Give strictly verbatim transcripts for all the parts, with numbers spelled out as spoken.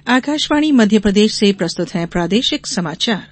आकाशवाणी मध्य प्रदेश से प्रस्तुत है प्रादेशिक समाचार।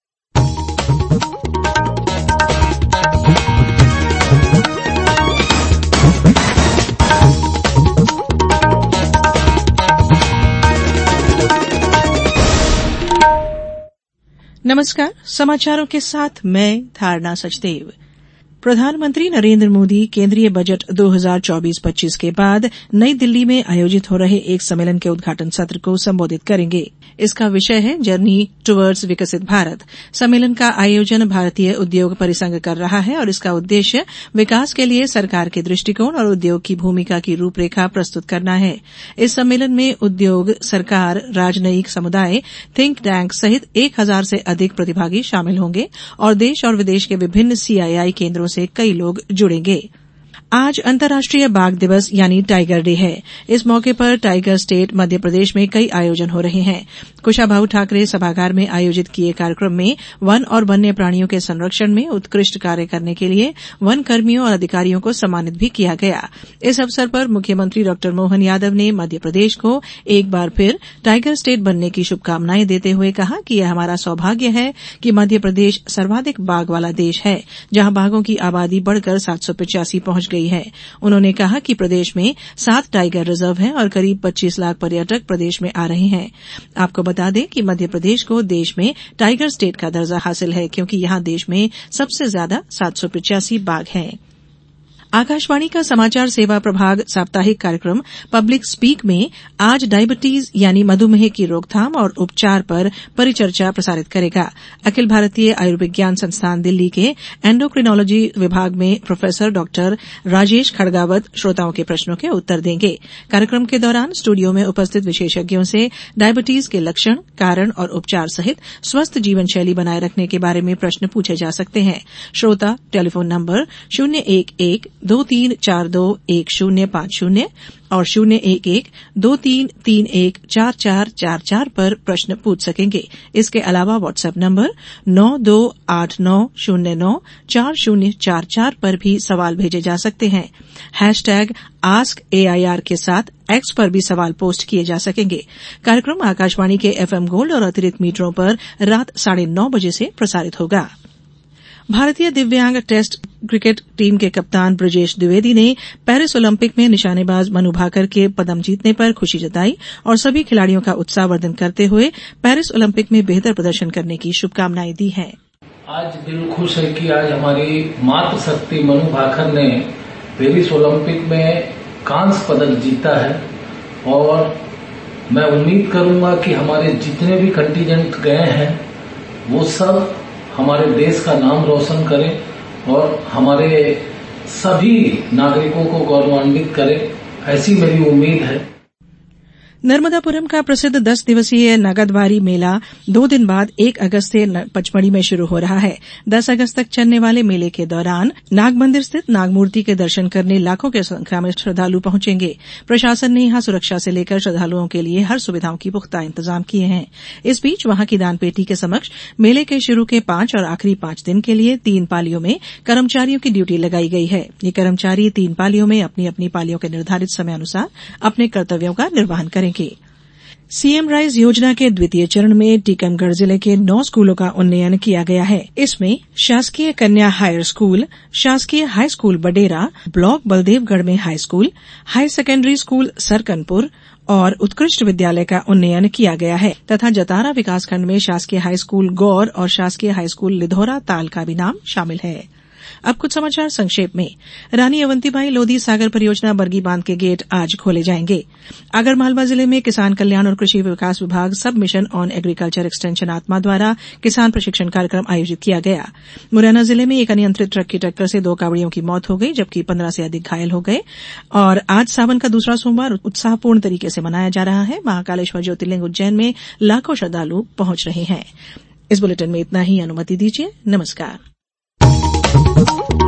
नमस्कार, समाचारों के साथ मैं धारणा सचदेव। प्रधानमंत्री नरेंद्र मोदी केंद्रीय बजट दो हज़ार चौबीस पच्चीस के बाद नई दिल्ली में आयोजित हो रहे एक सम्मेलन के उद्घाटन सत्र को संबोधित करेंगे। इसका विषय है जर्नी टुवर्ड्स विकसित भारत। सम्मेलन का आयोजन भारतीय उद्योग परिसंघ कर रहा है और इसका उद्देश्य विकास के लिए सरकार के दृष्टिकोण और उद्योग की भूमिका की रूपरेखा प्रस्तुत करना है। इस सम्मेलन में उद्योग, सरकार, राजनयिक समुदाय, थिंक टैंक सहित एक हजार से अधिक प्रतिभागी शामिल होंगे और देश और विदेश के विभिन्न सीआईआई केंद्रों से कई लोग जुड़ेंगे। आज अंतर्राष्ट्रीय बाघ दिवस यानी टाइगर डे है। इस मौके पर टाइगर स्टेट मध्य प्रदेश में कई आयोजन हो रहे हैं। कुशाभाऊ ठाकरे सभागार में आयोजित किए कार्यक्रम में वन और वन्य प्राणियों के संरक्षण में उत्कृष्ट कार्य करने के लिए वन कर्मियों और अधिकारियों को सम्मानित भी किया गया। इस अवसर पर मुख्यमंत्री डॉक्टर मोहन यादव ने मध्य प्रदेश को एक बार फिर टाइगर स्टेट बनने की शुभकामनाएं देते हुए कहा कि यह हमारा सौभाग्य है कि मध्य प्रदेश सर्वाधिक बाघ वाला देश है, जहां बाघों की आबादी बढ़कर सात सौ पिचासी पहुंच गई है। उन्होंने कहा कि प्रदेश में सात टाइगर रिजर्व हैं और करीब पच्चीस लाख पर्यटक प्रदेश में आ रहे हैं। आपको बता दें कि मध्य प्रदेश को देश में टाइगर स्टेट का दर्जा हासिल है, क्योंकि यहां देश में सबसे ज्यादा सात सौ पिचासी बाघ हैं। आकाशवाणी का समाचार सेवा प्रभाग साप्ताहिक कार्यक्रम पब्लिक स्पीक में आज डायबिटीज यानी मधुमेह की रोकथाम और उपचार पर परिचर्चा प्रसारित करेगा। अखिल भारतीय आयुर्विज्ञान संस्थान दिल्ली के एंडोक्रिनोलॉजी विभाग में प्रोफेसर डॉक्टर राजेश खड़गावत श्रोताओं के प्रश्नों के उत्तर देंगे। कार्यक्रम के दौरान स्टूडियो में उपस्थित विशेषज्ञों से डायबिटीज के लक्षण, कारण और उपचार सहित स्वस्थ जीवन शैली बनाए रखने के बारे में प्रश्न पूछे जा सकते हैं। श्रोता टेलीफोन नंबर शून्य एक एक दो तीन चार दो एक शून्य पांच शून्य और शून्य एक एक दो तीन तीन एक चार चार चार चार पर प्रश्न पूछ सकेंगे। इसके अलावा व्हाट्सएप नंबर नौ दो आठ नौ शून्य नौ चार शून्य चार चार पर भी सवाल भेजे जा सकते हैं। हैशटैग आस्क एआईआर के साथ एक्स पर भी सवाल पोस्ट किए जा सकेंगे। कार्यक्रम आकाशवाणी के एफएम गोल्ड और अतिरिक्त मीटरों पर रात साढ़े नौ बजे से प्रसारित होगा। भारतीय दिव्यांग टेस्ट क्रिकेट टीम के कप्तान ब्रजेश द्विवेदी ने पेरिस ओलंपिक में निशानेबाज मनु भाकर के पदम जीतने पर खुशी जताई और सभी खिलाड़ियों का उत्साहवर्धन करते हुए पेरिस ओलंपिक में बेहतर प्रदर्शन करने की शुभकामनाएं दी हैं। आज दिल खुश है कि आज हमारी मातृ शक्ति मनु भाकर ने पेरिस ओलंपिक में कांस्य पदक जीता है और मैं उम्मीद करूंगा कि हमारे जितने भी कंटीजेंट गए हैं वो सब हमारे देश का नाम रोशन करें और हमारे सभी नागरिकों को गौरवान्वित करें, ऐसी मेरी उम्मीद है। नर्मदापुरम का प्रसिद्ध दस दिवसीय नगदवारी मेला दो दिन बाद एक अगस्त से पचमढ़ी में शुरू हो रहा है। दस अगस्त तक चलने वाले मेले के दौरान नाग मंदिर स्थित नागमूर्ति के दर्शन करने लाखों की संख्या में श्रद्धालु पहुंचेंगे। प्रशासन ने यहां सुरक्षा से लेकर श्रद्धालुओं के लिए हर सुविधाओं की पुख्ता इंतजाम किए हैं। इस बीच वहां की दानपेटी के समक्ष मेले के शुरू के पांच और आखिरी पांच दिन के लिए तीन पालियों में कर्मचारियों की ड्यूटी लगाई गई है। ये कर्मचारी तीन पालियों में अपनी अपनी पालियों के निर्धारित समय अनुसार अपने कर्तव्यों का निर्वहन करेंगे। सीएम राइज योजना के द्वितीय चरण में टीकमगढ़ जिले के नौ स्कूलों का उन्नयन किया गया है। इसमें शासकीय कन्या हायर स्कूल, शासकीय high school Badera, block Baldevgarh में high school, high secondary school Sarkanpur और उत्कृष्ट विद्यालय का उन्नयन किया गया है तथा जतारा विकासखंड में शासकीय हाई स्कूल गौर और शासकीय हाई स्कूल लिधौरा ताल का भी नाम शामिल है। अब कुछ समाचार संक्षेप में। रानी अवंतीबाई लोधी सागर परियोजना बरगी बांध के गेट आज खोले जाएंगे। आगरमालवा जिले में किसान कल्याण और कृषि विकास विभाग सब मिशन ऑन एग्रीकल्चर एक्सटेंशन आत्मा द्वारा किसान प्रशिक्षण कार्यक्रम आयोजित किया गया। मुरैना जिले में एक अनियंत्रित ट्रक की टक्कर से दो कावड़ियों की मौत हो गई, जबकि पंद्रह से अधिक घायल हो गए। और आज सावन का दूसरा सोमवार उत्साहपूर्ण तरीके से मनाया जा रहा है। महाकालेश्वर ज्योतिर्लिंग उज्जैन में लाखों श्रद्धालु पहुंच रहे हैं। इस बुलेटिन में इतना ही। अनुमति दीजिए। नमस्कार।